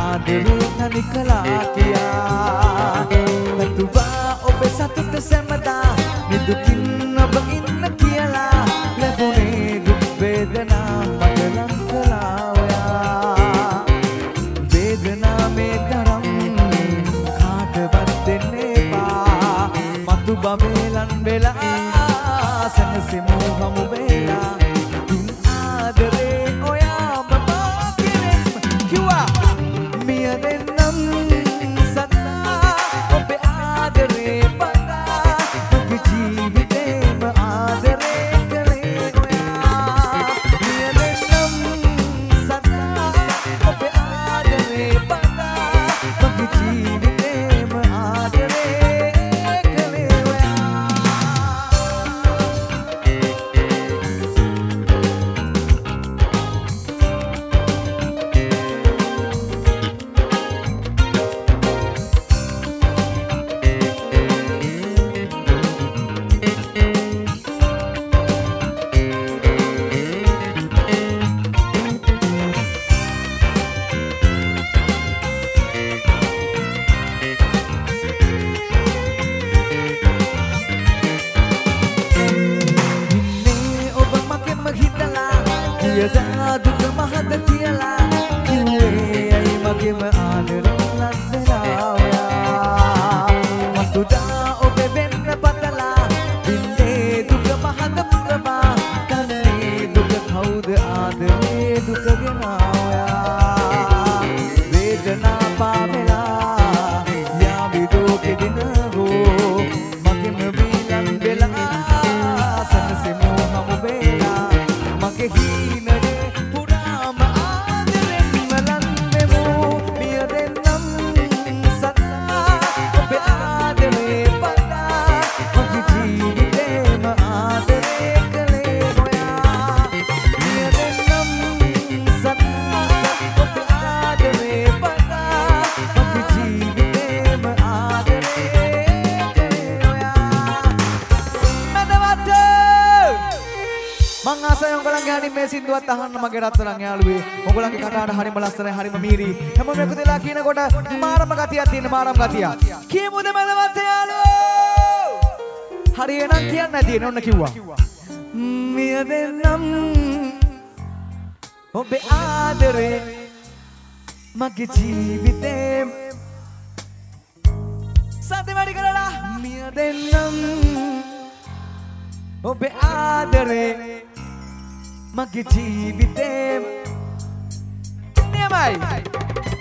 ආදරේ තනි කළා කියා නැතුවා ඔබ සතුට සැමදා නිදුකින් ඔබ ඉන්න කියලා ලැබුණේ දුක් වේදනා මගලන් කළා ඔයා වේදනා මේ තරම් කාටවත් දෙන්න එපා මතු බබේලන් වෙලා සනසිමු හමු වෙලා තුන් ආදරේ ඔයා මම කෙරෙම් කිව්වා මිය දෙන්නම් සතා ඔබේ ආදරේ පතා මගේ ජීවිතේම ආදරේ කළේ ඔයා මිය දෙන්නම් සතා ඔබේ ආදරේ පතා මගේ ජීවිතේම ආදරේ කළේ ඔයා Tiada duka mahad tiala Kiwe ay magim aneran laddelaya Matuda obe benna patala Binde duka mahad prama Kane duka khawd aadre duka genaya Vedana pavela Yavi duke dinago Magim bilan bela Sanasimu hamu bela Mage hinade purama aadaren malan vemu miya dennam sata obe aadare pata mage jeevithema aadare kale hoya miya dennam sata obe aadare pata mage jeevithema aadare kale hoya nadawata මං ආසයි ඔයගොල්ලන්ගේ හරිම මේ සින්දුවත් අහන්න මගේ රත්තරන් යාළුවේ. ඔයගොල්ලන්ගේ කතාවට හරිම ලස්සනයි හරිම මීරි. හැමෝම එකතු වෙලා කියනකොට මාරම ගතියක් තියෙන මාරම ගතියක්. කියමුද මනවත් යාළුවෝ? හරි එනම් කියන්න නැති නේ ඔන්න කිව්වා. මිය දෙන්නම් ඔබේ ආදරේ මගේ ජීවිතේ සත්‍ය වැඩි කරලා මිය දෙන්නම් ඔබේ ආදරේ මගේ ජීවිතේ නියමයි